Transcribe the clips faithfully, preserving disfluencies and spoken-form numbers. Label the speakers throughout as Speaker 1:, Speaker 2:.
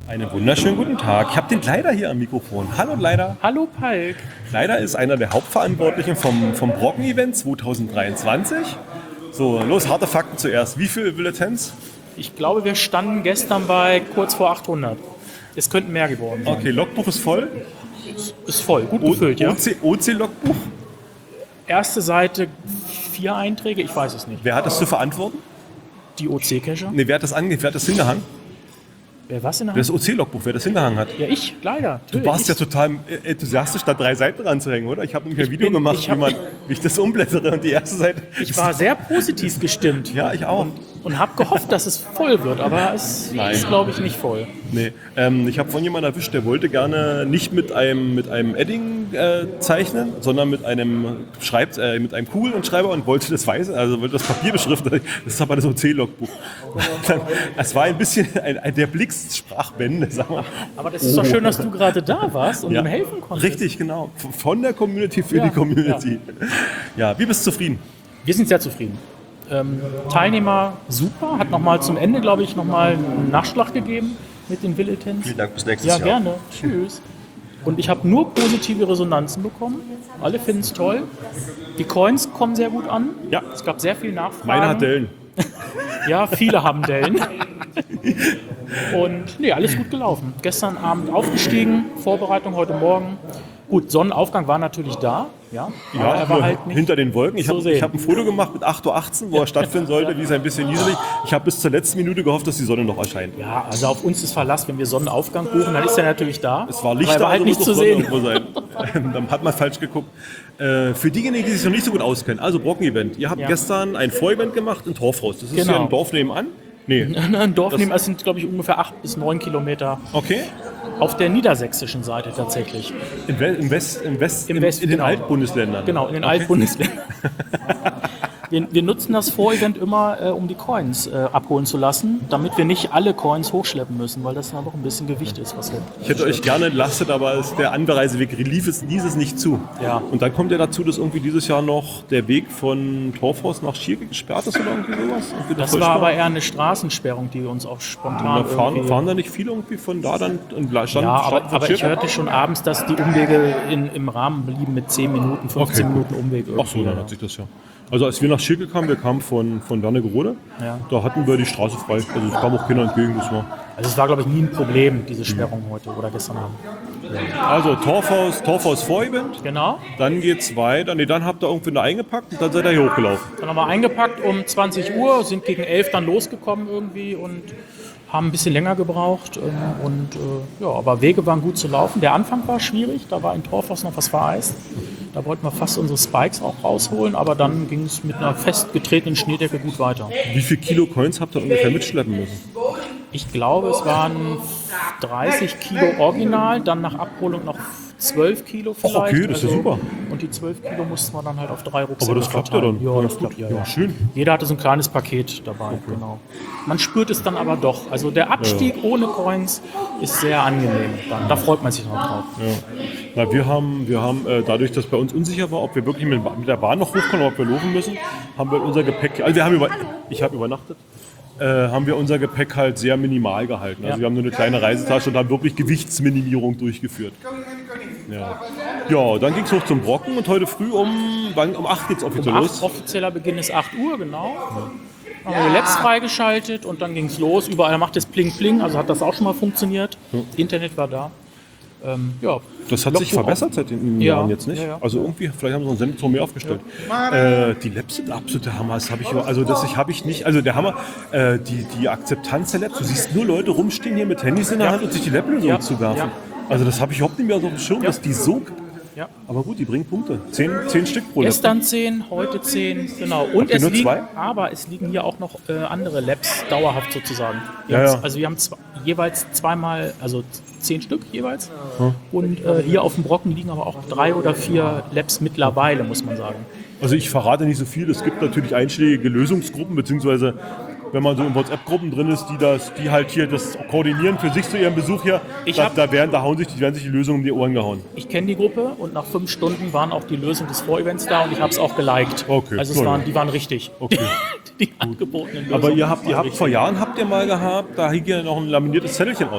Speaker 1: Einen wunderschönen guten Tag. Ich habe den Kleider hier am Mikrofon. Hallo Kleider.
Speaker 2: Hallo Palk.
Speaker 1: Kleider ist einer der Hauptverantwortlichen vom, vom Brocken-Event zwanzig dreiundzwanzig. So, los, harte Fakten zuerst. Wie viele Bulletins?
Speaker 2: Ich glaube, wir standen gestern bei kurz vor achthundert. Es könnten mehr geworden sein.
Speaker 1: Okay, Logbuch ist voll.
Speaker 2: Ist voll, gut gefüllt, ja.
Speaker 1: O C-Logbuch?
Speaker 2: Erste Seite, vier Einträge, ich weiß es nicht.
Speaker 1: Wer hat das zu verantworten?
Speaker 2: Die O C-Cacher?
Speaker 1: Ne, wer hat das ange wer hat das hingehangen?
Speaker 2: Wer was in der
Speaker 1: Das
Speaker 2: Hand?
Speaker 1: O C-Logbuch, wer das hingehangen hat.
Speaker 2: Ja, ich, leider.
Speaker 1: Du warst ja total enthusiastisch, da drei Seiten ranzuhängen, oder? Ich habe nämlich ein Video
Speaker 2: bin-
Speaker 1: gemacht,
Speaker 2: ich
Speaker 1: wie,
Speaker 2: hab-
Speaker 1: man, wie ich das umblättere und die erste Seite...
Speaker 2: Ich war sehr positiv gestimmt.
Speaker 1: Ja, ich auch.
Speaker 2: Und habe gehofft, dass es voll wird, aber es
Speaker 1: Nein.
Speaker 2: ist, glaube ich, nicht voll.
Speaker 1: Nee, ähm, ich habe von jemandem erwischt, der wollte gerne nicht mit einem, mit einem Edding äh, zeichnen, sondern mit einem Schreib, äh, mit einem Kugel und Schreiber und wollte das Weiße, also wollte das Papier beschriften. Das ist aber das O C-Logbuch. Es war ein bisschen ein, ein, der Blix sprach Bände, sag mal.
Speaker 2: Aber das ist doch schön, dass du gerade da warst und
Speaker 1: Ja,
Speaker 2: ihm helfen konntest.
Speaker 1: richtig, genau. Von der Community für
Speaker 2: Ja,
Speaker 1: die Community. Ja, wie bist du zufrieden?
Speaker 2: Wir sind sehr zufrieden. Ähm, Teilnehmer super, hat nochmal zum Ende, glaube ich, nochmal einen Nachschlag gegeben mit den Bulletins.
Speaker 1: Vielen Dank, bis nächstes
Speaker 2: Ja,
Speaker 1: Jahr.
Speaker 2: gerne. Tschüss. Und ich habe nur positive Resonanzen bekommen. Alle finden es toll. Die Coins kommen sehr gut an.
Speaker 1: Ja.
Speaker 2: Es gab sehr viel Nachfragen.
Speaker 1: Meine hat Dellen.
Speaker 2: Ja, viele haben Dellen. Und nee, alles gut gelaufen. Gestern Abend aufgestiegen, Vorbereitung heute Morgen. Gut, Sonnenaufgang war natürlich da. Ja, aber
Speaker 1: Ja,
Speaker 2: er war
Speaker 1: nur
Speaker 2: halt nicht
Speaker 1: hinter den Wolken. Ich
Speaker 2: zu
Speaker 1: habe
Speaker 2: sehen.
Speaker 1: hab ein Foto gemacht mit acht Uhr achtzehn, wo er stattfinden sollte. Die ist ein bisschen niedrig. Ich habe bis zur letzten Minute gehofft, dass die Sonne noch erscheint.
Speaker 2: Ja, also auf uns ist Verlass, wenn wir Sonnenaufgang buchen, dann ist er natürlich da.
Speaker 1: Es war Licht,
Speaker 2: aber er war halt
Speaker 1: also
Speaker 2: nicht
Speaker 1: muss
Speaker 2: zu
Speaker 1: doch Sonne
Speaker 2: sehen.
Speaker 1: irgendwo sein. Dann hat man falsch geguckt. Äh, für diejenigen, die sich noch nicht so gut auskennen, also Brocken-Event. Ihr habt
Speaker 2: Ja.
Speaker 1: gestern ein Vorevent gemacht in Torfhaus. Das ist
Speaker 2: Genau.
Speaker 1: hier ein Dorf nebenan. Nee.
Speaker 2: Ein Dorf
Speaker 1: Das-
Speaker 2: nehmen, es sind, glaube ich, ungefähr acht bis neun Kilometer
Speaker 1: Okay.
Speaker 2: auf der niedersächsischen Seite tatsächlich.
Speaker 1: Im, We im West, im West,
Speaker 2: Im
Speaker 1: in,
Speaker 2: Westen,
Speaker 1: in den
Speaker 2: genau.
Speaker 1: Altbundesländern.
Speaker 2: Genau, in den
Speaker 1: Okay.
Speaker 2: Altbundesländern. Wir, wir nutzen das Vorevent immer, äh, um die Coins äh, abholen zu lassen, damit wir nicht alle Coins hochschleppen müssen, weil das dann doch ein bisschen Gewicht ist, was wir.
Speaker 1: Ich hätte euch gerne entlastet, aber es, der Anreiseweg lief es, ließ es nicht zu.
Speaker 2: Ja.
Speaker 1: Und dann kommt ja dazu, dass irgendwie dieses Jahr noch der Weg von Torfhaus nach Schierke gesperrt ist oder irgendwie sowas. Irgendwie
Speaker 2: Das
Speaker 1: eine
Speaker 2: war aber
Speaker 1: Vollsperrung.
Speaker 2: eher eine Straßensperrung, die uns auch
Speaker 1: Da
Speaker 2: spontan
Speaker 1: fahren,
Speaker 2: irgendwie...
Speaker 1: fahren da nicht viele irgendwie von da dann und stand,
Speaker 2: Ja, aber,
Speaker 1: stand
Speaker 2: aber ich hörte schon abends, dass die Umwege in, im Rahmen blieben mit zehn Minuten, fünfzehn
Speaker 1: Okay.
Speaker 2: Minuten Umweg.
Speaker 1: Ach so, dann hat sich das ja. Also als wir nach Schierke kamen, wir kamen von, von Wernigerode,
Speaker 2: Ja.
Speaker 1: da hatten wir die Straße frei. Also es kam auch keiner entgegen. Das war.
Speaker 2: Also es war, glaube ich, nie ein Problem, diese Sperrung heute oder gestern Abend.
Speaker 1: Also Torfhaus, Torfhaus Vorevent,
Speaker 2: Genau.
Speaker 1: dann geht's weiter. Nee, dann habt ihr irgendwie eine eingepackt und dann seid ihr hier hochgelaufen.
Speaker 2: Dann haben wir eingepackt um zwanzig Uhr, sind gegen elf dann losgekommen irgendwie und haben ein bisschen länger gebraucht. ähm, Und äh, ja, aber Wege waren gut zu laufen. Der Anfang war schwierig, da war in Torfhaus noch was vereist. Da wollten wir fast unsere Spikes auch rausholen, aber dann ging es mit einer festgetretenen Schneedecke gut weiter.
Speaker 1: Wie viel Kilo Coins habt ihr ungefähr mitschleppen müssen?
Speaker 2: Ich glaube, es waren dreißig Kilo original, dann nach Abholung noch zwölf Kilo vielleicht.
Speaker 1: okay, das ist ja super.
Speaker 2: Und die zwölf Kilo mussten wir dann halt auf drei Rucksäcke
Speaker 1: Aber das klappt ja
Speaker 2: verteilen.
Speaker 1: dann.
Speaker 2: Ja, das
Speaker 1: gut.
Speaker 2: klappt ja,
Speaker 1: ja,
Speaker 2: ja.
Speaker 1: schön.
Speaker 2: Jeder hatte so ein kleines Paket dabei, genau. Man spürt es dann aber doch. Also der Abstieg ohne Coins ist sehr angenehm. Dann. Da freut man sich noch drauf.
Speaker 1: Na, wir haben, wir haben äh, dadurch, dass bei uns unsicher war, ob wir wirklich mit, mit der Bahn noch hochkommen oder ob wir laufen müssen, haben wir unser Gepäck, also wir haben über, ich habe übernachtet, äh, haben wir unser Gepäck halt sehr minimal gehalten. Also
Speaker 2: Ja.
Speaker 1: wir haben nur eine kleine Reisetasche und haben wirklich Gewichtsminimierung durchgeführt. Ja, ja dann ging es hoch zum Brocken und heute früh um, wann, um acht geht es offiziell
Speaker 2: Um
Speaker 1: los.
Speaker 2: acht, offizieller Beginn ist acht Uhr, genau. Dann haben wir Labs freigeschaltet und dann ging es los. Überall macht es Pling Pling, also hat das auch schon mal funktionioniert. Internet war da. Ähm, ja.
Speaker 1: Das hat sich
Speaker 2: Logbuch
Speaker 1: verbessert seit den
Speaker 2: Ja,
Speaker 1: Jahren jetzt nicht.
Speaker 2: ja, ja.
Speaker 1: Also irgendwie, vielleicht haben sie noch einen Sendezone mehr aufgestellt. Äh, die Labs sind absolute Hammer. Das habe ich, also das ich, habe ich nicht. Also der Hammer, äh, die, die Akzeptanz der Labs. Du siehst nur Leute rumstehen hier mit Handys in der
Speaker 2: Ja.
Speaker 1: Hand und sich die Lab-Lösung
Speaker 2: Ja,
Speaker 1: zuwerfen.
Speaker 2: ja.
Speaker 1: Also das habe ich überhaupt nicht mehr so auf dem Schirm,
Speaker 2: Ja.
Speaker 1: dass die so.
Speaker 2: Ja.
Speaker 1: Aber gut, die bringen Punkte. Zehn, zehn Stück pro Lab.
Speaker 2: Gestern zehn, heute zehn, genau. Und
Speaker 1: ihr
Speaker 2: es
Speaker 1: nur
Speaker 2: liegen,
Speaker 1: zwei?
Speaker 2: aber es liegen hier auch noch äh, andere Labs dauerhaft sozusagen. Wir
Speaker 1: Ja,
Speaker 2: haben,
Speaker 1: ja.
Speaker 2: Also wir haben zwei, jeweils zweimal, also zehn Stück jeweils. Und äh, hier auf dem Brocken liegen aber auch drei oder vier Labs mittlerweile, muss man sagen.
Speaker 1: Also ich verrate nicht so viel. Es gibt natürlich einschlägige Lösungsgruppen, beziehungsweise wenn man so in WhatsApp-Gruppen drin ist, die das, die halt hier das koordinieren für sich zu ihrem Besuch hier,
Speaker 2: Ich
Speaker 1: da,
Speaker 2: hab-
Speaker 1: da, werden, da hauen sich, die werden sich die Lösungen um die Ohren gehauen.
Speaker 2: Ich kenne die Gruppe und nach fünf Stunden waren auch die Lösungen des Vorevents da und ich habe es auch geliked.
Speaker 1: Okay,
Speaker 2: also es
Speaker 1: cool.
Speaker 2: waren, die waren richtig.
Speaker 1: Okay.
Speaker 2: Die angebotenen Lösungen.
Speaker 1: Aber ihr habt, ihr
Speaker 2: waren
Speaker 1: habt
Speaker 2: richtig.
Speaker 1: vor Jahren habt ihr mal gehabt, da hing ja noch ein laminiertes Zettelchen aus.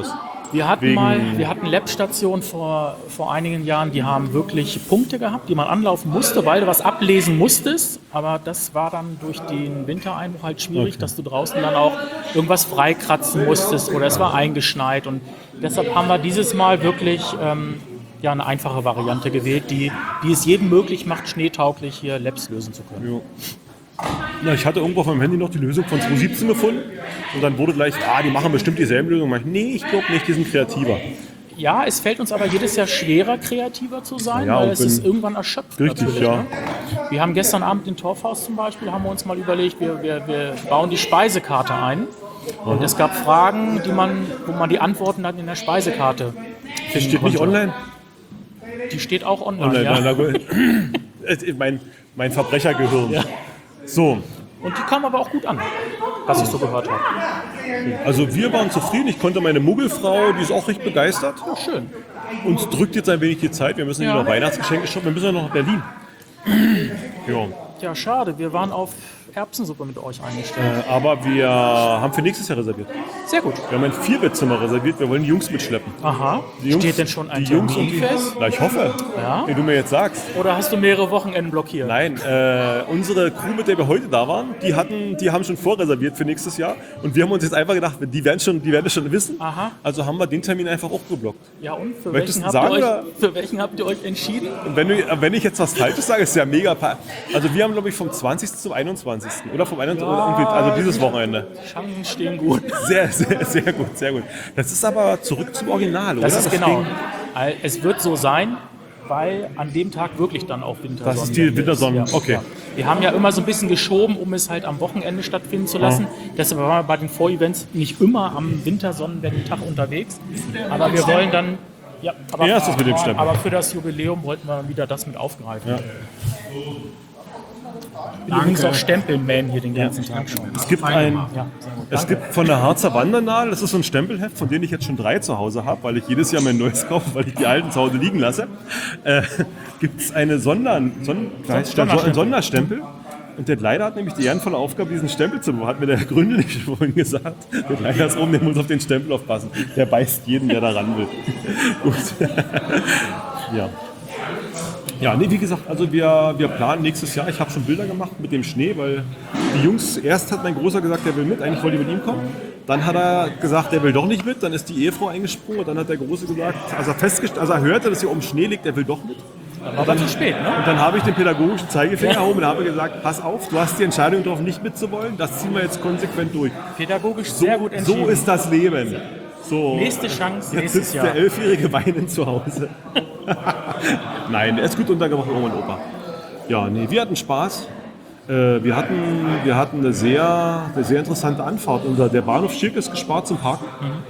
Speaker 2: Wir hatten
Speaker 1: Wegen-
Speaker 2: mal, wir hatten Lab-Stationen vor, vor einigen Jahren, die haben wirklich Punkte gehabt, die man anlaufen musste, weil du was ablesen musstest. Aber das war dann durch den Wintereinbruch halt schwierig,
Speaker 1: Okay.
Speaker 2: dass du draußen dann auch irgendwas freikratzen musstest oder es war eingeschneit. Und deshalb haben wir dieses Mal wirklich ähm, ja, eine einfache Variante gewählt, die, die es jedem möglich macht, schneetauglich hier Labs lösen zu können.
Speaker 1: Ja. Na, ich hatte irgendwo auf meinem Handy noch die Lösung von zwanzig siebzehn gefunden und dann wurde gleich, ah, die machen bestimmt dieselben Lösungen. Ich, nee, ich glaube nicht, die sind kreativer.
Speaker 2: Ja, es fällt uns aber jedes Jahr schwerer, kreativer zu sein,
Speaker 1: Ja,
Speaker 2: weil
Speaker 1: und
Speaker 2: es
Speaker 1: wenn-
Speaker 2: ist irgendwann erschöpft.
Speaker 1: Richtig,
Speaker 2: natürlich,
Speaker 1: ja.
Speaker 2: Ne? Wir haben gestern Abend in Torfhaus zum Beispiel, haben wir uns mal überlegt, wir, wir, wir bauen die Speisekarte ein. Und es gab Fragen, die man, wo man die Antworten dann in der Speisekarte finden
Speaker 1: Steht nicht
Speaker 2: konnte.
Speaker 1: online?
Speaker 2: Die steht auch online,
Speaker 1: Online,
Speaker 2: ja.
Speaker 1: na, na, gut. Äh, mein, mein Verbrechergehirn.
Speaker 2: Ja.
Speaker 1: So,
Speaker 2: Und die kam aber auch gut an, was ich so gehört habe.
Speaker 1: also wir waren zufrieden. Ich konnte meine Muggelfrau, die ist auch recht begeistert.
Speaker 2: Ja, schön.
Speaker 1: Uns drückt jetzt ein wenig die Zeit. Wir müssen
Speaker 2: Ja.
Speaker 1: ja noch Weihnachtsgeschenke shoppen. Wir müssen ja noch nach Berlin. Ja.
Speaker 2: Ja, schade, wir waren auf Erbsensuppe mit euch eingestellt.
Speaker 1: Äh, aber wir haben für nächstes Jahr reserviert.
Speaker 2: Sehr gut.
Speaker 1: Wir haben ein Vierbettzimmer reserviert. Wir wollen die Jungs mitschleppen.
Speaker 2: Aha.
Speaker 1: Die Jungs,
Speaker 2: Steht denn schon ein
Speaker 1: die Jungs und
Speaker 2: Termin
Speaker 1: die,
Speaker 2: fest?
Speaker 1: Na, ich hoffe,
Speaker 2: Ja?
Speaker 1: wie du mir jetzt sagst.
Speaker 2: Oder hast du mehrere Wochenenden blockiert?
Speaker 1: Nein, äh, unsere Crew, mit der wir heute da waren, die hatten, die haben schon vorreserviert für nächstes Jahr. Und wir haben uns jetzt einfach gedacht, die werden schon, die werden es schon wissen.
Speaker 2: Aha.
Speaker 1: Also haben wir den Termin einfach auch geblockt.
Speaker 2: Ja, und für
Speaker 1: Möchtest
Speaker 2: welchen,
Speaker 1: du
Speaker 2: habt ihr
Speaker 1: sagen,
Speaker 2: euch, für welchen habt ihr euch entschieden?
Speaker 1: Und wenn, du, wenn ich jetzt was Falsches sage, ist ja mega. pa- Also wir haben, glaube ich, vom zwanzigsten zum einundzwanzigsten Oder vom einundzwanzigsten oder irgendwie, also dieses Wochenende.
Speaker 2: Chancen stehen gut.
Speaker 1: Sehr, sehr, sehr gut, sehr gut. Das ist aber zurück zum Original, oder?
Speaker 2: Das ist genau.
Speaker 1: ging-
Speaker 2: All- Es wird so sein, weil an dem Tag wirklich dann auch Wintersonnen.
Speaker 1: Das ist die Wintersonnen,
Speaker 2: ist.
Speaker 1: okay.
Speaker 2: Ja. Wir haben ja immer so ein bisschen geschoben, um es halt am Wochenende stattfinden zu lassen. Deshalb waren wir bei den Vorevents nicht immer am Wintersonnenwettentag unterwegs. Aber wir wollen dann. Ja, aber,
Speaker 1: Ja, ist das mit dem Stempel.
Speaker 2: aber für das Jubiläum wollten wir wieder das mit aufgreifen.
Speaker 1: Ja.
Speaker 2: Ich bin übrigens auch Stempelman hier den ganzen Tag schon.
Speaker 1: Es gibt ein,
Speaker 2: Ja, sehr gut.
Speaker 1: es gibt von der Harzer Wandernadel, das ist so ein Stempelheft, von denen ich jetzt schon drei zu Hause habe, weil ich jedes Jahr mein neues kaufe, weil ich die alten zu Hause liegen lasse. Äh, gibt es eine Sonder, Son, heißt,
Speaker 2: Sonderstempel.
Speaker 1: einen Sonderstempel. Und der Leider hat nämlich die ehrenvolle Aufgabe, diesen Stempel zu bewahren. Hat mir der Gründer nicht vorhin gesagt. Der Leider ist oben, der muss auf den Stempel aufpassen. Der beißt jeden, der da ran will. Gut. Ja. Ja, nee, wie gesagt, also wir, wir planen nächstes Jahr. Ich habe schon Bilder gemacht mit dem Schnee, weil die Jungs, erst hat mein Großer gesagt, der will mit, eigentlich wollte ich mit ihm kommen. Dann hat er gesagt, der will doch nicht mit, dann ist die Ehefrau eingesprungen und dann hat der Große gesagt, als er, festgest- als er hörte, dass hier oben Schnee liegt, der will doch mit.
Speaker 2: Aber zu spät, ne?
Speaker 1: Und dann habe ich den pädagogischen Zeigefinger erhoben und habe gesagt, pass auf, du hast die Entscheidung getroffen, nicht mitzuwollen, das ziehen wir jetzt konsequent durch.
Speaker 2: Pädagogisch sehr gut entschieden.
Speaker 1: So ist das Leben. So.
Speaker 2: Nächste Chance,
Speaker 1: Jetzt
Speaker 2: nächstes
Speaker 1: sitzt
Speaker 2: Jahr.
Speaker 1: der Elfjährige weinend zu Hause. Nein, er ist gut untergebracht, Oma und Opa. Ja, nee, wir hatten Spaß. Äh, wir, hatten, wir hatten eine sehr, eine sehr interessante Anfahrt. Unser, der Bahnhof Schirk ist gespart zum Parken.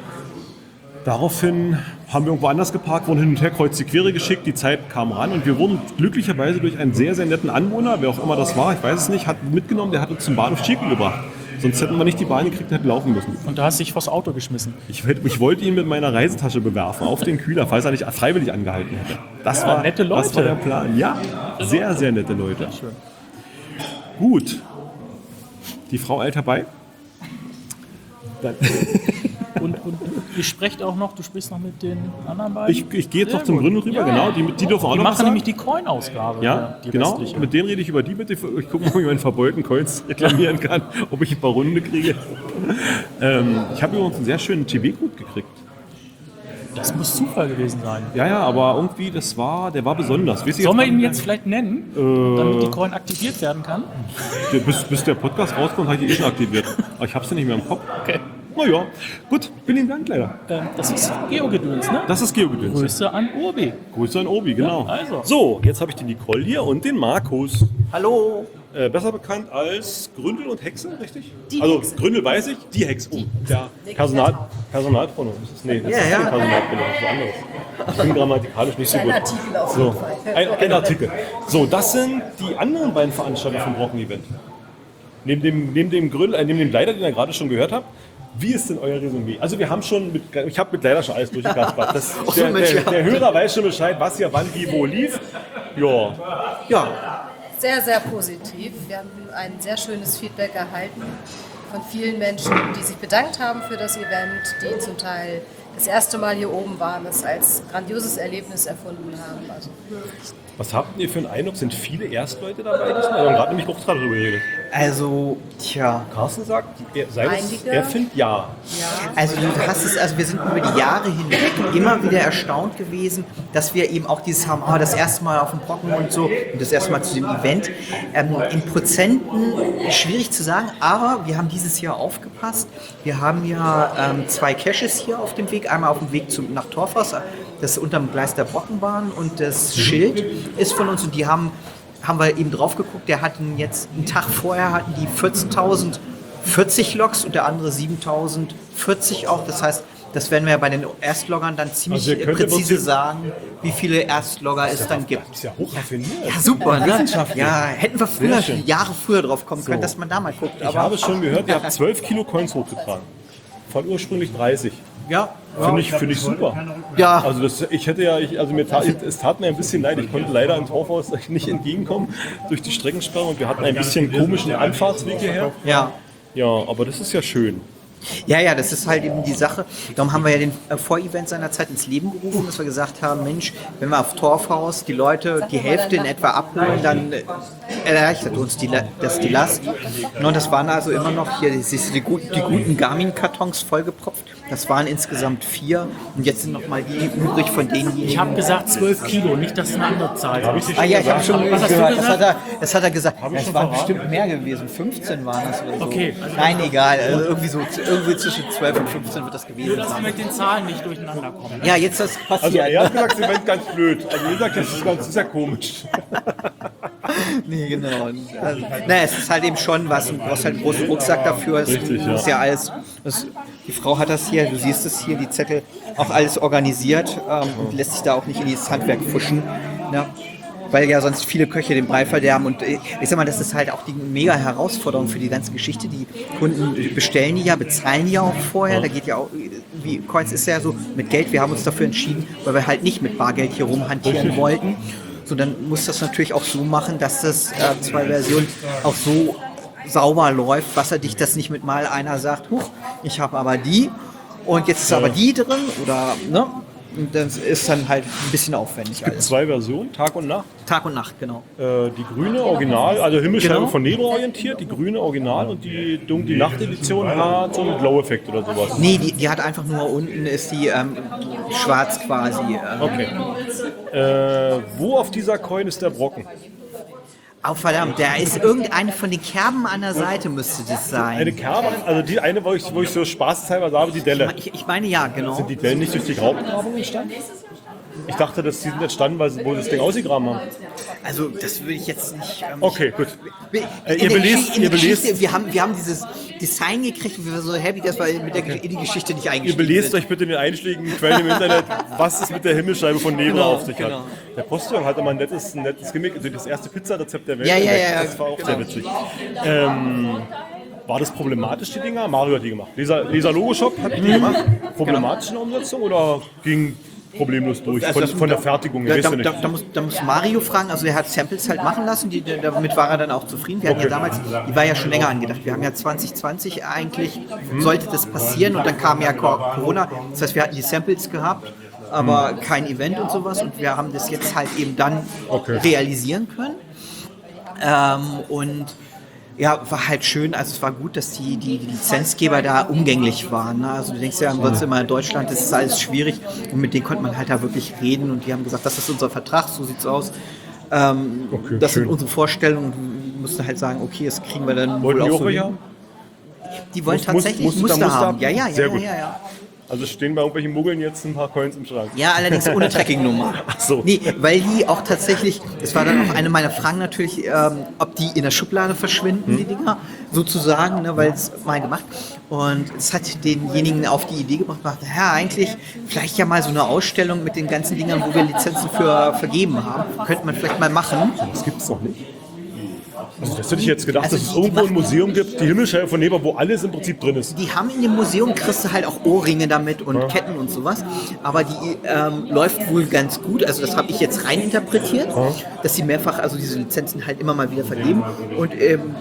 Speaker 1: Daraufhin haben wir irgendwo anders geparkt, wurden hin und her kreuz die Quere geschickt, die Zeit kam ran und wir wurden glücklicherweise durch einen sehr, sehr netten Anwohner, wer auch immer das war, ich weiß es nicht, hat mitgenommen, der hat uns zum Bahnhof Schirk gebracht. Sonst hätten wir nicht die Bahn gekriegt und hätten laufen müssen.
Speaker 2: Und da hast du dich vors Auto geschmissen.
Speaker 1: Ich, hätte- ich wollte ihn mit meiner Reisetasche bewerfen auf den Kühler, falls er nicht freiwillig angehalten hätte. Das
Speaker 2: Ja,
Speaker 1: war,
Speaker 2: nette Leute.
Speaker 1: Das war der Plan. Ja, sehr, sehr nette Leute.
Speaker 2: Schön.
Speaker 1: Gut. Die Frau eilt herbei. Dann,
Speaker 2: Und, und ihr sprecht auch noch, du sprichst noch mit den anderen beiden?
Speaker 1: ich, ich gehe jetzt
Speaker 2: Sehr
Speaker 1: noch zum
Speaker 2: gut.
Speaker 1: Gründel rüber,
Speaker 2: Ja.
Speaker 1: genau. Die, die dürfen auch
Speaker 2: Die
Speaker 1: noch was
Speaker 2: machen
Speaker 1: sagen.
Speaker 2: nämlich die Coin-Ausgabe.
Speaker 1: Ja,
Speaker 2: die
Speaker 1: genau.
Speaker 2: restliche.
Speaker 1: Mit denen rede ich über die, bitte. Ich gucke mal, ob ich meinen verbeulten Coins reklamieren kann, ob ich ein paar Runde kriege. ähm, ich habe übrigens einen sehr schönen T V-Code gekriegt.
Speaker 2: Das muss Zufall gewesen sein.
Speaker 1: Ja, ja, aber irgendwie, das war, der war besonders. Weiß ich
Speaker 2: Sollen wir
Speaker 1: gar
Speaker 2: ihn
Speaker 1: nicht
Speaker 2: jetzt vielleicht nennen,
Speaker 1: Äh.
Speaker 2: damit die Coin aktiviert werden kann?
Speaker 1: mehr. bis, bis der Podcast rauskommt, habe ich die eh schon aktiviert. Aber ich habe sie nicht mehr im Kopf.
Speaker 2: Okay.
Speaker 1: Na ja, gut, vielen Dank leider.
Speaker 2: Ähm, das ist Geogedöns, ne?
Speaker 1: Das ist Geogedöns.
Speaker 2: Grüße an Urbi.
Speaker 1: Grüße an Obi, genau.
Speaker 2: Ja, also.
Speaker 1: So, jetzt habe ich die Nicole hier und den Markus.
Speaker 3: Hallo.
Speaker 1: Äh, besser bekannt als Gründel und Hexe, richtig?
Speaker 3: Die
Speaker 1: also
Speaker 3: Hexe.
Speaker 1: Gründel weiß ich, die Hexe. Oh, ja. Personal, Personalpronomen. Das ist, nee, das
Speaker 3: Ja,
Speaker 1: ist
Speaker 3: ja.
Speaker 1: kein Personalpronomen, das ist was anderes. Ich bin grammatikalisch nicht so
Speaker 3: Ein
Speaker 1: gut.
Speaker 3: Artikel auf
Speaker 1: So,
Speaker 3: jeden Fall.
Speaker 1: ein, ein Artikel. So, das sind die anderen beiden Veranstalter vom Brocken-Event. Neben dem, neben dem Gründel, äh, neben dem Leiter, den ihr gerade schon gehört habt. Wie ist denn euer Resümee? Also wir haben schon, mit, ich habe mit leider schon alles durchgekaspert. Das, der,
Speaker 3: Mensch,
Speaker 1: der,
Speaker 3: ja.
Speaker 1: der Hörer weiß schon Bescheid, was hier, wann, wie, wo lief. Ja,
Speaker 3: Ja, sehr, sehr positiv. Wir haben ein sehr schönes Feedback erhalten von vielen Menschen, die sich bedankt haben für das Event, die zum Teil das erste Mal hier oben waren, es als grandioses Erlebnis erfunden haben. Also,
Speaker 1: Was habt ihr für einen Eindruck? Sind viele Erstleute dabei? Wir haben gerade nämlich auch gerade drüber geredet.
Speaker 4: Also, tja.
Speaker 1: Carsten sagt, er, sei das,
Speaker 3: Einige.
Speaker 1: er findet ja.
Speaker 4: Also du hast es, also wir sind über die Jahre hinweg immer wieder erstaunt gewesen, dass wir eben auch dieses haben, oh, das erste Mal auf dem Brocken und so und das erste Mal zu dem Event. Ähm, in Prozenten schwierig zu sagen, aber wir haben dieses Jahr aufgepasst. Wir haben ja ähm, zwei Caches hier auf dem Weg, einmal auf dem Weg zum, nach Torfhaus, das ist unterm Gleis der Brockenbahn und das Schild ist von uns und die haben haben wir eben drauf geguckt, der hatten jetzt einen Tag vorher hatten die vierzehntausend vierzig Loks und der andere siebentausend vierzig auch. Das heißt, das werden wir ja bei den Erstloggern dann ziemlich
Speaker 1: Also ihr könnt im
Speaker 4: präzise
Speaker 1: Prinzip-
Speaker 4: sagen, wie viele Erstlogger es dann gibt.
Speaker 1: Das ist ja hochraffiniert.
Speaker 4: Ja, super, ne?
Speaker 1: Wissenschaftlich.
Speaker 4: Ja, hätten wir früher,
Speaker 1: Sehr schön.
Speaker 4: Jahre früher drauf kommen können,
Speaker 1: So.
Speaker 4: dass man da mal guckt.
Speaker 1: Ich habe schon gehört, ihr habt zwölf Kilo Coins hochgetragen. Von ursprünglich dreißig.
Speaker 4: ja,
Speaker 1: Finde ich, finde ich super.
Speaker 4: ja,
Speaker 1: Also das, ich hätte ja, ich, also mir tat, es tat mir ein bisschen leid. Ich konnte leider im Torfhaus nicht entgegenkommen durch die Streckensperre und wir hatten ein bisschen komischen Anfahrtsweg hierher.
Speaker 4: ja.
Speaker 1: Ja, aber das ist ja schön.
Speaker 4: Ja, ja, das ist halt eben die Sache. Darum haben wir ja den äh, Vorevent seinerzeit ins Leben gerufen, dass wir gesagt haben, Mensch, wenn wir auf Torfhaus die Leute die Hälfte in etwa abholen, dann äh, erleichtert uns die, La- das die Last. Und das waren also immer noch hier, siehst du, die, gut, die guten Garmin-Kartons vollgepropft. Das waren insgesamt vier und jetzt sind noch mal die übrig von denjenigen.
Speaker 2: Ich habe gesagt zwölf Kilo, nicht, dass es eine andere Zahl ist.
Speaker 4: Ah ja, ich habe schon
Speaker 2: Was hast du
Speaker 4: gehört, das
Speaker 2: gesagt?
Speaker 4: hat, er, das hat er gesagt. Ja, es waren bestimmt mehr gewesen, fünfzehn waren das oder so.
Speaker 2: Okay, also-
Speaker 4: Nein, egal, also irgendwie so irgendwie zwischen zwölf und fünfzehn wird das
Speaker 2: Nur,
Speaker 4: gewesen
Speaker 2: dass wir
Speaker 4: sein.
Speaker 2: mit den Zahlen nicht durcheinander kommen.
Speaker 4: Ja, jetzt das
Speaker 1: Also
Speaker 4: passiert.
Speaker 1: er hat gesagt, sie wären ganz blöd. Also ihr sagt, das ist, ganz, das ist ja komisch.
Speaker 4: Nee, genau. Und, also, naja, es ist halt eben schon was. Du brauchst halt einen großen Rucksack dafür. Es
Speaker 1: Richtig, ja.
Speaker 4: ist ja alles. Das, die Frau hat das hier, du siehst es hier, die Zettel, auch alles organisiert ähm, und lässt sich da auch nicht in dieses Handwerk fuschen. Ne? Weil ja sonst viele Köche den Brei verderben. Und äh, ich sag mal, das ist halt auch die mega Herausforderung für die ganze Geschichte. Die Kunden bestellen die ja, bezahlen die ja auch vorher. Da geht ja auch, wie Coins ist ja so mit Geld. Wir haben uns dafür entschieden, weil wir halt nicht mit Bargeld hier rumhantieren wollten. So, dann muss das natürlich auch so machen, dass das äh, zwei Versionen auch so sauber läuft, wasserdicht, dass nicht mit mal einer sagt, huch, ich habe aber die und jetzt ist aber die drin oder ne? Und das ist dann halt ein bisschen aufwendig alles.
Speaker 1: Zwei Versionen, Tag und Nacht.
Speaker 4: Tag und Nacht, genau.
Speaker 1: Äh, die grüne Original, also Himmelscheibe
Speaker 4: Genau.
Speaker 1: von Nebra orientiert, die grüne Original und die dunkle Nacht-Edition hat so einen Glow-Effekt oder sowas.
Speaker 4: Nee, die, die hat einfach nur unten ist die ähm, schwarz quasi. Ähm,
Speaker 1: Okay. Äh, wo auf dieser Coin ist der Brocken?
Speaker 4: Oh verdammt, da ist irgendeine von den Kerben an der Seite müsste das sein.
Speaker 1: Eine Kerbe, also die eine, wo ich, wo ich so spaßeshalber sage, die Delle.
Speaker 4: Ich, ich meine ja, genau.
Speaker 1: Sind die Dellen nicht durch die Graubengrabung entstanden? Ich dachte, dass die sind entstanden, weil sie wo sie das Ding ausgegraben haben.
Speaker 4: Also das würde ich jetzt nicht. Ähm,
Speaker 1: Okay, gut.
Speaker 4: Wir-
Speaker 1: Äh,
Speaker 4: in
Speaker 1: ihr
Speaker 4: der
Speaker 1: belest-
Speaker 4: Geschichte- in
Speaker 1: ihr
Speaker 4: der
Speaker 1: belest-
Speaker 4: Geschichte, wir haben, wir haben dieses Design gekriegt und wir waren so happy, dass wir mit der, in die Geschichte nicht
Speaker 1: Ihr
Speaker 4: eingestiegen
Speaker 1: belest
Speaker 4: sind.
Speaker 1: euch bitte in den einschlägigen Quellen im Internet, was es mit der Himmelscheibe von Nebra
Speaker 4: Genau,
Speaker 1: auf sich
Speaker 4: genau.
Speaker 1: hat. Der Postillon hatte mal ein nettes, ein nettes Gimmick, also das erste Pizzarezept der Welt.
Speaker 4: Ja, ja,
Speaker 1: entdeckt.
Speaker 4: ja,
Speaker 1: das war auch
Speaker 4: genau.
Speaker 1: sehr witzig. Ähm, war das problematisch, die Dinger? Mario hat die gemacht. Lisa, Lisa Logo Shop hat die gemacht. Problematisch in der Umsetzung oder ging problemlos durch
Speaker 4: Also
Speaker 1: von,
Speaker 4: das-
Speaker 1: von der Fertigung?
Speaker 4: Da,
Speaker 1: Weißt
Speaker 4: da,
Speaker 1: du
Speaker 4: da,
Speaker 1: nicht.
Speaker 4: da, muss, da muss Mario fragen, also er hat Samples halt machen lassen, die, damit war er dann auch zufrieden. Wir hatten ja damals, die war ja schon länger angedacht. Wir haben ja zwanzig zwanzig eigentlich, sollte das passieren und dann kam ja Co- Corona. Das heißt, wir hatten die Samples gehabt, aber kein Event und sowas und wir haben das jetzt halt eben dann
Speaker 1: Okay.
Speaker 4: realisieren können. Ähm, und ja, war halt schön, also es war gut, dass die, die, die Lizenzgeber da umgänglich waren. Ne? Also du denkst ja, sonst immer in Deutschland, das ist alles schwierig und mit denen konnte man halt da wirklich reden und die haben gesagt, das ist unser Vertrag, so sieht's aus. Ähm,
Speaker 1: Okay,
Speaker 4: das
Speaker 1: schön.
Speaker 4: sind unsere Vorstellungen und wir mussten halt sagen, okay, das kriegen wir dann
Speaker 1: Wollten die
Speaker 4: wohl
Speaker 1: auch
Speaker 4: auch so
Speaker 1: welche
Speaker 4: hin.
Speaker 1: haben?
Speaker 4: Die wollen
Speaker 1: Muss- muss-
Speaker 4: tatsächlich
Speaker 1: musste-
Speaker 4: Muster,
Speaker 1: da Muster
Speaker 4: haben.
Speaker 1: haben?
Speaker 4: Ja, ja, ja,
Speaker 1: Sehr
Speaker 4: ja,
Speaker 1: gut.
Speaker 4: ja, ja.
Speaker 1: Also stehen bei irgendwelchen Muggeln jetzt ein paar Coins im Schrank.
Speaker 4: Ja, allerdings ohne Tracking-Nummer.
Speaker 1: Ach so.
Speaker 4: Nee, weil die auch tatsächlich, das war dann auch eine meiner Fragen natürlich, ähm, ob die in der Schublade verschwinden, die Dinger, sozusagen, ne, weil es mal gemacht. Und es hat denjenigen auf die Idee gebracht, ja, eigentlich vielleicht ja mal so eine Ausstellung mit den ganzen Dingern, wo wir Lizenzen für vergeben haben. Könnte man vielleicht mal machen.
Speaker 1: Das gibt es noch nicht. Also das hätte ich jetzt gedacht,
Speaker 4: Also
Speaker 1: dass es
Speaker 4: die- die
Speaker 1: irgendwo ein
Speaker 4: machen-
Speaker 1: Museum gibt, die Himmelscheibe von Nebra, wo alles im Prinzip drin ist.
Speaker 4: Die haben in dem Museum, kriegst du halt auch Ohrringe damit und Ketten und sowas. Aber die ähm, läuft wohl ganz gut. Also das habe ich jetzt rein interpretiert, dass sie mehrfach, also diese Lizenzen halt immer mal wieder vergeben. Und ähm,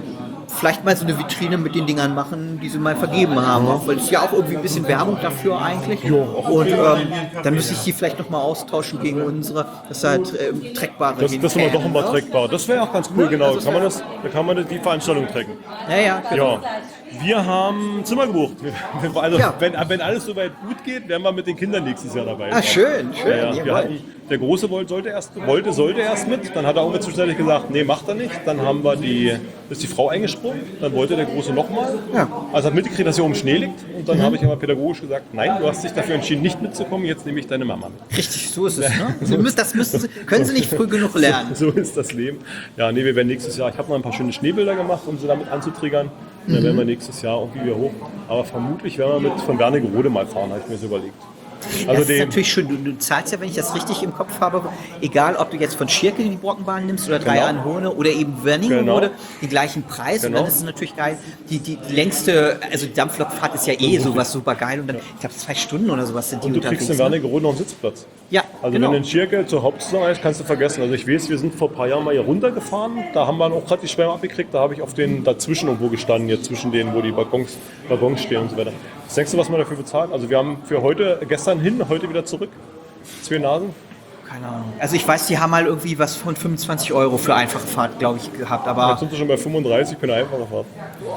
Speaker 4: vielleicht mal so eine Vitrine mit den Dingern machen, die sie mal vergeben haben. Auch, weil es ist ja auch irgendwie ein bisschen Werbung dafür eigentlich. Und ähm, dann müsste ich die vielleicht nochmal austauschen gegen unsere. Das ist halt ähm, trackbare.
Speaker 1: Das, das ist immer doch immer
Speaker 4: ne?
Speaker 1: trackbar. Das wäre auch ganz cool, genau.
Speaker 4: Also
Speaker 1: Kann man das, da kann man die Veranstaltung tracken.
Speaker 4: Ja, ja, genau.
Speaker 1: Ja. Wir haben Zimmer gebucht. Also,
Speaker 4: Ja.
Speaker 1: wenn, wenn alles soweit gut geht, werden wir mit den Kindern nächstes Jahr dabei
Speaker 4: Ah,
Speaker 1: sein.
Speaker 4: schön, schön.
Speaker 1: Ja, ja. Wir
Speaker 4: jawohl.
Speaker 1: hatten, der Große wollte, sollte erst, wollte, sollte erst mit, dann hat er irgendwann zwischenzeitlich gesagt, nee, macht er nicht. Dann haben wir die, ist die Frau eingesprungen, dann wollte der Große nochmal.
Speaker 4: Ja.
Speaker 1: Also hat mitgekriegt, dass hier oben Schnee liegt. Und dann habe ich aber pädagogisch gesagt, nein, du hast dich dafür entschieden, nicht mitzukommen, jetzt nehme ich deine Mama mit.
Speaker 4: Richtig, so ist es. Ne? Sie müssen, das müssen sie, können sie nicht früh genug lernen.
Speaker 1: So ist das Leben. Ja, nee, wir werden nächstes Jahr, ich habe noch ein paar schöne Schneebilder gemacht, um sie damit anzutriggern. Und dann werden wir nächstes Jahr irgendwie wieder hoch. Aber vermutlich werden wir mit von Wernigerode mal fahren, habe ich mir so überlegt. Also
Speaker 4: Das ist
Speaker 1: den,
Speaker 4: natürlich schön. Du, du zahlst ja, wenn ich das richtig im Kopf habe, egal ob du jetzt von Schirke die Brockenbahn nimmst oder drei
Speaker 1: Genau.
Speaker 4: Anhone oder eben Wernigerode,
Speaker 1: Genau.
Speaker 4: den gleichen Preis. Und
Speaker 1: Genau.
Speaker 4: dann ist es natürlich geil. Die, die, die längste, also die Dampflokfahrt ist ja eh sowas super geil. Und dann, ich glaube, zwei Stunden oder sowas sind die
Speaker 1: und du kriegst in
Speaker 4: unterwegs. Ne?
Speaker 1: Wernigerode noch einen Sitzplatz.
Speaker 4: Ja,
Speaker 1: Also
Speaker 4: genau.
Speaker 1: wenn du in Schirke zur Hauptsaison ist, kannst du vergessen. Also ich weiß, wir sind vor ein paar Jahren mal hier runtergefahren. Da haben wir auch gerade die Schwärme abgekriegt. Da habe ich auf den dazwischen irgendwo gestanden, jetzt zwischen denen, wo die Waggons, Waggons stehen und so weiter. Was denkst du, was man dafür bezahlt? Also wir haben für heute, gestern hin, heute wieder zurück. Zwei Nasen.
Speaker 4: Keine Ahnung. Also ich weiß, die haben mal irgendwie was von fünfundzwanzig Euro für einfache Fahrt, glaube ich, gehabt.
Speaker 1: Jetzt
Speaker 4: Aber
Speaker 1: sind wir schon bei fünfunddreißig für eine einfache Fahrt.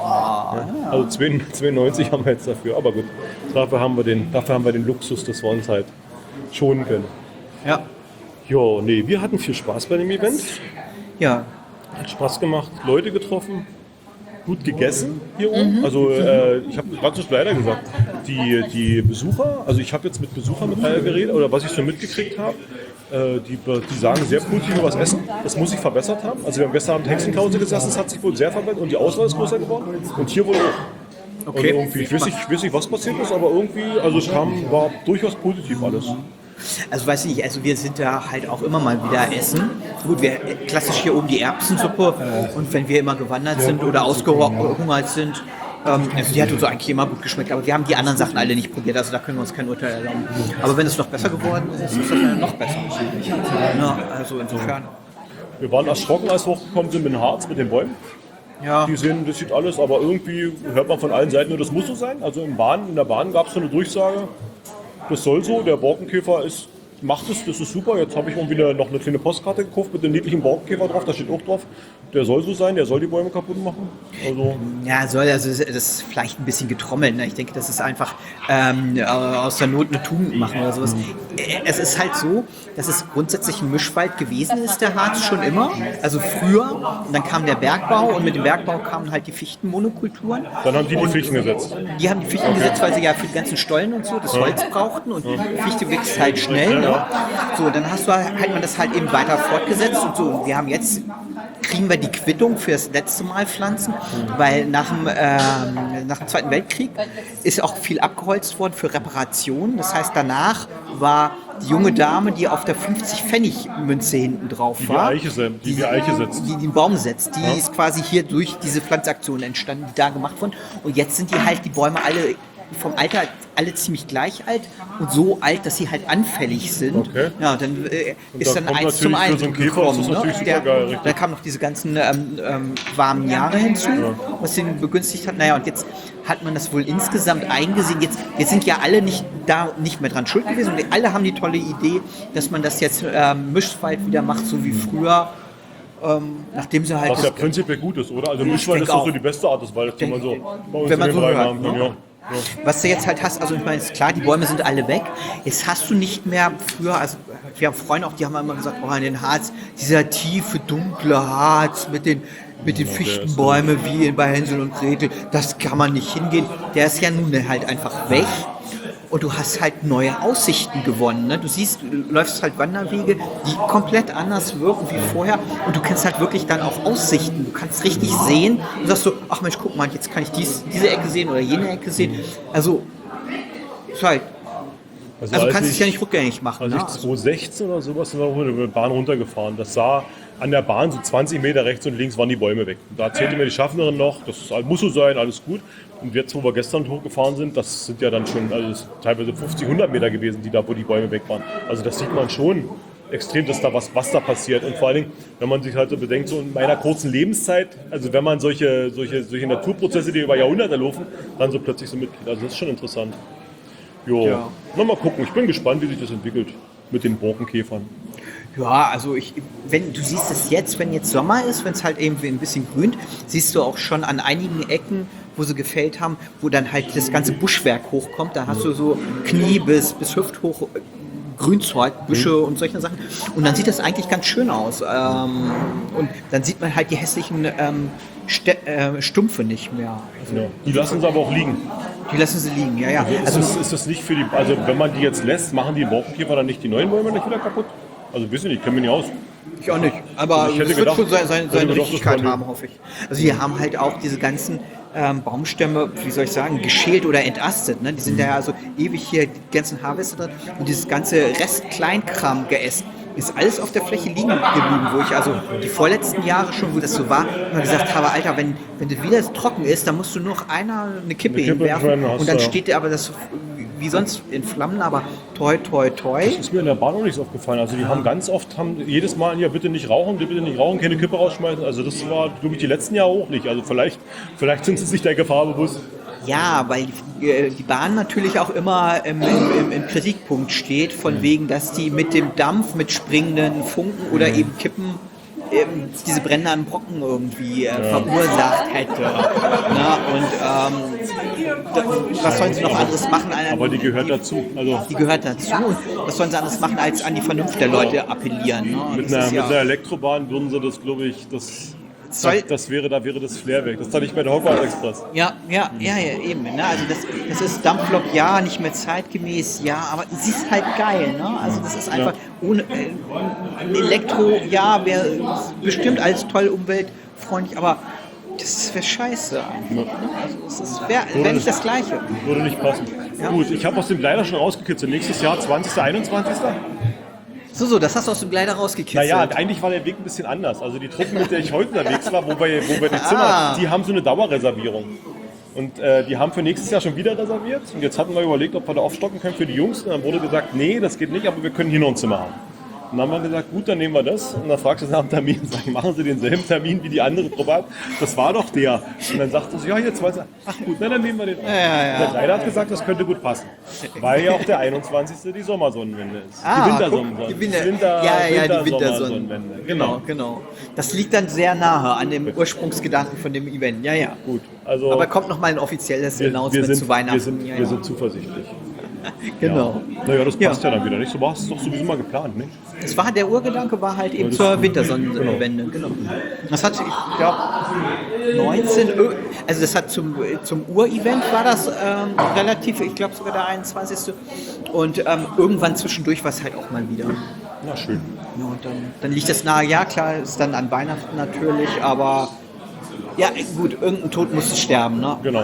Speaker 1: Ja. Also zweiundneunzig haben wir jetzt dafür. Aber gut, dafür haben wir den, dafür haben wir den Luxus, dass wir uns halt schonen können.
Speaker 4: ja,
Speaker 1: Jo, nee, wir hatten viel Spaß bei dem Event.
Speaker 4: ja.
Speaker 1: Hat Spaß gemacht, Leute getroffen, gut gegessen hier oben. Also äh, ich habe gerade so leider gesagt, die, die Besucher, also ich habe jetzt mit Besuchern mit geredet, oder was ich so mitgekriegt habe, äh, die, die sagen sehr positiv über das Essen. Das muss sich verbessert haben. Also wir haben gestern Abend Hexenkause gesessen, das hat sich wohl sehr verbessert und die Auswahl ist größer geworden. Und hier wohl auch.
Speaker 4: Okay.
Speaker 1: Also irgendwie, ich weiß, nicht, ich weiß nicht, was passiert ist, aber irgendwie, also es kam, war durchaus positiv alles.
Speaker 4: Also weiß ich nicht, also wir sind da halt auch immer mal wieder essen. Gut, wir klassisch hier oben die Erbsensuppe und wenn wir immer gewandert sind oder ausgehungert sind, ähm, also die hat uns eigentlich immer gut geschmeckt, aber wir haben die anderen Sachen alle nicht probiert, also da können wir uns kein Urteil erlauben. Aber wenn es noch besser geworden ist, ist das ja noch besser. Ja, also insofern.
Speaker 1: Wir waren erschrocken, als wir hochgekommen sind mit dem Harz, mit den Bäumen.
Speaker 4: Ja,
Speaker 1: Die sehen, das sieht alles, aber irgendwie hört man von allen Seiten nur, das muss so sein. Also in, Bahn, in der Bahn gab es so eine Durchsage, das soll so, der Borkenkäfer ist, macht es, das ist super. Jetzt habe ich irgendwie eine, noch eine kleine Postkarte gekauft mit dem niedlichen Borkenkäfer drauf, da steht auch drauf, der soll so sein, der soll die Bäume kaputt machen. Also
Speaker 4: ja, soll also das ist vielleicht ein bisschen getrommelt. Ne? Ich denke, das ist einfach ähm, aus der Not eine Tugend machen oder sowas. Es ist halt so, dass es grundsätzlich ein Mischwald gewesen ist, der Harz schon immer. Also früher, und dann kam der Bergbau und mit dem Bergbau kamen halt die Fichtenmonokulturen.
Speaker 1: dann haben die die Fichten gesetzt.
Speaker 4: Die haben die Fichten gesetzt, weil sie ja für die ganzen Stollen und so das Holz brauchten und Fichte wächst halt schnell. Ne? So, dann hast du halt man das halt eben weiter fortgesetzt und so. Und wir haben jetzt kriegen wir die Quittung für das letzte Mal pflanzen, weil nach dem, ähm, nach dem Zweiten Weltkrieg ist auch viel abgeholzt worden für Reparationen. Das heißt, danach war die junge Dame, die auf der fünfzig-Pfennig-Münze hinten drauf
Speaker 1: Die
Speaker 4: war,
Speaker 1: Eiche, se- die, die Eiche setzt.
Speaker 4: die den Baum setzt, die ist quasi hier durch diese Pflanzaktion entstanden, die da gemacht wurden. Und jetzt sind die halt die Bäume alle vom Alter alle ziemlich gleich alt und so alt, dass sie halt anfällig sind.
Speaker 1: Okay.
Speaker 4: Ja, dann äh,
Speaker 1: Und
Speaker 4: ist
Speaker 1: da
Speaker 4: dann
Speaker 1: kommt
Speaker 4: eins zum
Speaker 1: natürlich für
Speaker 4: einen
Speaker 1: so einen Käfer ist
Speaker 4: gekommen.
Speaker 1: das
Speaker 4: Ne?
Speaker 1: natürlich
Speaker 4: Der,
Speaker 1: supergeil, richtig.
Speaker 4: da kamen noch diese ganzen ähm, ähm, warmen Jahre hinzu, was den begünstigt hat. Naja, und jetzt hat man das wohl insgesamt eingesehen. Jetzt, jetzt sind ja alle nicht da nicht mehr dran schuld gewesen und alle haben die tolle Idee, dass man das jetzt ähm, Mischwald wieder macht, so wie früher. Ähm, nachdem sie halt
Speaker 1: Was ja
Speaker 4: das-
Speaker 1: prinzipiell gut ist, oder? Also Mischwald
Speaker 4: denke
Speaker 1: ist doch so
Speaker 4: auch.
Speaker 1: die beste Art des Waldes, die man so bei uns
Speaker 4: Wenn man
Speaker 1: in den
Speaker 4: so
Speaker 1: Breiten
Speaker 4: hört,
Speaker 1: haben kann.
Speaker 4: ne?
Speaker 1: Ja. Ja.
Speaker 4: Was du jetzt halt hast, also ich meine, ist klar, die Bäume sind alle weg. Jetzt hast du nicht mehr früher, also wir haben Freunde auch, die haben immer gesagt, oh, in den Harz, dieser tiefe, dunkle Harz mit den, mit den Fichtenbäumen wie bei Hänsel und Gretel, das kann man nicht hingehen. Der ist ja nun halt einfach weg. Und du hast halt neue Aussichten gewonnen. Ne? Du siehst, du läufst halt Wanderwege, die komplett anders wirken wie vorher. Und du kennst halt wirklich dann auch Aussichten. Du kannst richtig sehen und sagst so, ach Mensch, guck mal, jetzt kann ich dies, diese Ecke sehen oder jene Ecke sehen. Also, ist halt, also du
Speaker 1: als
Speaker 4: kannst es
Speaker 1: ich-
Speaker 4: ja nicht rückgängig machen.
Speaker 1: Als
Speaker 4: Ne?
Speaker 1: ich zweitausendsechzehn oder sowas sind wir mit der Bahn runtergefahren. Das sah an der Bahn so zwanzig Meter rechts und links waren die Bäume weg. Und da erzählte mir die Schaffnerin noch, das ist, muss so sein, alles gut. Und jetzt, wo wir gestern hochgefahren sind, das sind ja dann schon also das sind teilweise fünfzig, hundert Meter gewesen, die da, wo die Bäume weg waren. Also das sieht man schon. extrem, dass da was, was da passiert. Und vor allen Dingen, wenn man sich halt so bedenkt, so in meiner kurzen Lebenszeit, also wenn man solche, solche, solche Naturprozesse, die über Jahrhunderte laufen, dann so plötzlich so mitkriegt. Also das ist schon interessant. Jo,
Speaker 4: Ja.
Speaker 1: Na, mal gucken. Ich bin gespannt, wie sich das entwickelt mit den Borkenkäfern.
Speaker 4: Ja, also ich, wenn du siehst es jetzt, wenn jetzt Sommer ist, wenn es halt irgendwie ein bisschen grünt, siehst du auch schon an einigen Ecken, wo sie gefällt haben, wo dann halt das ganze Buschwerk hochkommt. Da hast du so Knie bis, bis hüfthoch äh, Grünzeug, Büsche und solche Sachen. Und dann sieht das eigentlich ganz schön aus. Ähm, und dann sieht man halt die hässlichen ähm, Ste äh, Stumpfe nicht mehr. Also,
Speaker 1: Ja. Die lassen sie aber auch liegen.
Speaker 4: die lassen sie liegen, ja, ja.
Speaker 1: Also
Speaker 4: Also
Speaker 1: ist, ist das nicht für die, also wenn man die jetzt lässt, machen die Borkenkäfer dann nicht die neuen Bäume nicht wieder kaputt? Also wissen nicht, ich kenne mich nicht aus.
Speaker 4: ich auch nicht. Aber
Speaker 1: Also ich hätte
Speaker 4: es wird
Speaker 1: gedacht-
Speaker 4: schon seine, seine,
Speaker 1: hätte
Speaker 4: seine
Speaker 1: gedacht, das
Speaker 4: Richtigkeit
Speaker 1: war
Speaker 4: haben, hoffe ich. Also wir haben halt auch diese ganzen ähm, Baumstämme, wie soll ich sagen, geschält oder entastet. Ne? Die sind ja also ewig hier, die ganzen Harvester drin. Und dieses ganze Rest-Kleinkram geäst ist alles auf der Fläche liegen geblieben, wo ich also die vorletzten Jahre schon, wo das so war, immer gesagt habe, Alter, wenn, wenn das wieder trocken ist, dann musst du nur noch einer eine Kippe,
Speaker 1: Eine Kippe
Speaker 4: hinwerfen
Speaker 1: hinwerfen, hast
Speaker 4: und dann
Speaker 1: du, ja.
Speaker 4: steht dir aber das wie sonst in Flammen, aber toi, toi, toi.
Speaker 1: Das ist mir in der Bahn auch nicht so aufgefallen. Also die haben ganz oft, haben jedes Mal, ja bitte nicht rauchen, bitte nicht rauchen, keine Kippe rausschmeißen. Also das war, glaube ich, die letzten Jahre auch nicht. Also vielleicht, vielleicht sind sie sich der Gefahr bewusst.
Speaker 4: Ja, weil die, äh, die Bahn natürlich auch immer im, im, im Kritikpunkt steht, von wegen, dass die mit dem Dampf, mit springenden Funken oder eben Kippen ähm, diese brennenden Brocken irgendwie äh, verursacht hätte. Na, und ähm, da, was sollen sie noch anderes machen?
Speaker 1: Aber die gehört dazu. Also
Speaker 4: Die gehört dazu. Und was sollen sie anderes machen, als an die Vernunft der Leute appellieren? Ne?
Speaker 1: mit
Speaker 4: Das
Speaker 1: einer,
Speaker 4: ist
Speaker 1: mit
Speaker 4: ja-
Speaker 1: einer Elektrobahn würden sie das, glaube ich, das,
Speaker 4: Soll-
Speaker 1: das, das wäre, da wäre das Flair weg. Das ist doch nicht bei der Hogwarts Express.
Speaker 4: Ja, ja, ja, ja, eben. Ne? Also das, das ist Dampflok, ja, nicht mehr zeitgemäß, ja, aber sie ist halt geil. Ne? Also das ist einfach ohne äh, ein Elektro, ja, wäre bestimmt alles toll, umweltfreundlich, aber das wäre scheiße einfach. Ne? Also es wäre wär nicht das Gleiche.
Speaker 1: Würde nicht passen. Gut, ich habe aus dem Gleiter schon rausgekitzelt. Nächstes Jahr zwanzigster einundzwanzigster
Speaker 4: So, so, das hast du aus dem Gleiter rausgekitzelt.
Speaker 1: Naja, eigentlich war der Weg ein bisschen anders. Also die Truppen, mit der ich heute unterwegs war, wo wir, wo wir die
Speaker 4: Ah.
Speaker 1: Zimmer, die haben so eine Dauerreservierung. Und äh, die haben für nächstes Jahr schon wieder reserviert. Und jetzt hatten wir überlegt, ob wir da aufstocken können für die Jungs. Und dann wurde gesagt, nee, das geht nicht, aber wir können hier noch ein Zimmer haben. Und dann haben wir gesagt, gut, dann nehmen wir das. Und dann fragst du nach dem Termin, sagen, machen Sie denselben Termin wie die andere Truppe hat? Das war doch der. Und dann sagte sie, ja, jetzt weiß er, ach gut, na, dann nehmen wir den.
Speaker 4: ja, ja.
Speaker 1: Der Kleider hat gesagt, das könnte gut passen. Weil ja auch der einundzwanzigste die Sommersonnenwende ist.
Speaker 4: Ah,
Speaker 1: die Wintersonnenwende.
Speaker 4: guck, die Winter,
Speaker 1: Winter,
Speaker 4: ja, ja, die
Speaker 1: Wintersommersonnenwende.
Speaker 4: Wintersonnenwende. Genau, genau. Das liegt dann sehr nahe an dem Ursprungsgedanken von dem Event. Ja, ja.
Speaker 1: Gut, also
Speaker 4: Aber kommt noch mal ein offizielles
Speaker 1: wir,
Speaker 4: Announcement
Speaker 1: wir, sind,
Speaker 4: zu Weihnachten.
Speaker 1: wir, sind,
Speaker 4: ja,
Speaker 1: wir
Speaker 4: ja.
Speaker 1: sind zuversichtlich.
Speaker 4: Genau.
Speaker 1: Naja, das passt ja.
Speaker 4: Ja.
Speaker 1: dann wieder nicht. So war es doch sowieso mal geplant, nicht?
Speaker 4: Das war, der Urgedanke war halt eben
Speaker 1: das-
Speaker 4: zur Wintersonnenwende. Genau. Das hat, ich glaube, neunzehn, Ö- also das hat zum, zum Urevent war das ähm, relativ, ich glaube sogar der einundzwanzigste Und ähm, irgendwann zwischendurch war es halt auch mal wieder.
Speaker 1: Na schön.
Speaker 4: Ja, und dann, dann liegt das nahe, ja klar, ist dann an Weihnachten natürlich, aber ja gut, irgendein Tod muss sterben, ne?
Speaker 1: Genau.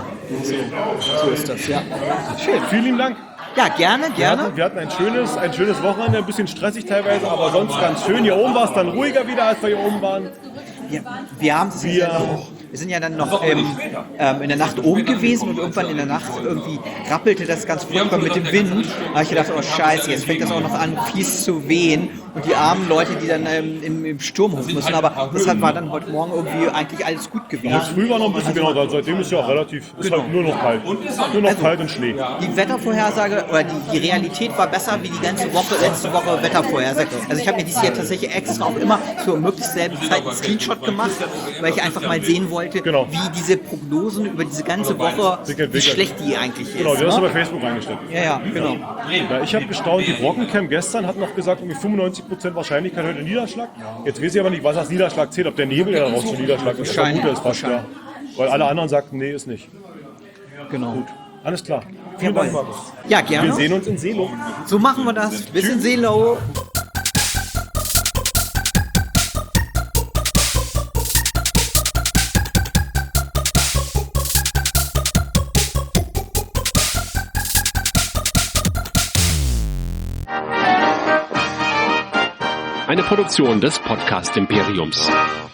Speaker 4: So ist das, ja. Schön.
Speaker 1: Vielen lieben Dank.
Speaker 4: Ja, gerne,
Speaker 1: Wir
Speaker 4: gerne.
Speaker 1: hatten, wir hatten ein schönes, ein schönes Wochenende, ein bisschen stressig teilweise, aber sonst ganz schön. Hier oben war es dann ruhiger wieder, als wir hier oben waren.
Speaker 4: Ja, wir haben
Speaker 1: Wir-
Speaker 4: ja noch, wir sind ja dann noch ähm, ähm, in der Nacht oben gewesen und irgendwann in der Nacht irgendwie rappelte das ganz furchtbar mit dem Wind. Da habe ich gedacht, oh Scheiße, jetzt fängt das auch noch an, fies zu wehen. Und die armen Leute, die dann ähm, im, im Sturm hoch müssen. Aber deshalb war dann heute Morgen irgendwie eigentlich alles gut
Speaker 1: Jetzt
Speaker 4: gewesen.
Speaker 1: früh war noch ein bisschen, genau, seitdem ist ja auch relativ, ist halt nur noch kalt. Nur noch kalt und Schnee.
Speaker 4: Die Wettervorhersage oder die, die Realität war besser wie die ganze Woche, letzte Woche Wettervorhersage. Also ich habe mir dieses Jahr tatsächlich extra auch immer zur möglichst selben Zeit einen Screenshot gemacht, weil ich einfach mal sehen wollte,
Speaker 1: Genau.
Speaker 4: wie diese Prognosen über diese ganze Woche,
Speaker 1: Sich
Speaker 4: wie
Speaker 1: entwickelt.
Speaker 4: schlecht die eigentlich ist.
Speaker 1: Genau, die hast du
Speaker 4: ne?
Speaker 1: bei Facebook reingestellt.
Speaker 4: Ja, ja, genau.
Speaker 1: Ja, ich habe gestaunt, die Brockencam gestern hat noch gesagt, irgendwie fünfundneunzig Prozent Wahrscheinlichkeit heute Niederschlag. Jetzt weiß ich aber nicht, was als Niederschlag zählt, ob der Nebel ja daraus zu Niederschlag ist. Ich vermute es fast, ja. Weil alle anderen sagten, nee, ist nicht.
Speaker 4: genau.
Speaker 1: Gut, alles klar. Vielen Dank, Markus.
Speaker 4: Ja,
Speaker 1: Wir
Speaker 4: gerne.
Speaker 1: sehen uns in Seelo.
Speaker 4: So machen wir das. Bis in Seelau.
Speaker 5: Eine Produktion des Podcast Imperiums.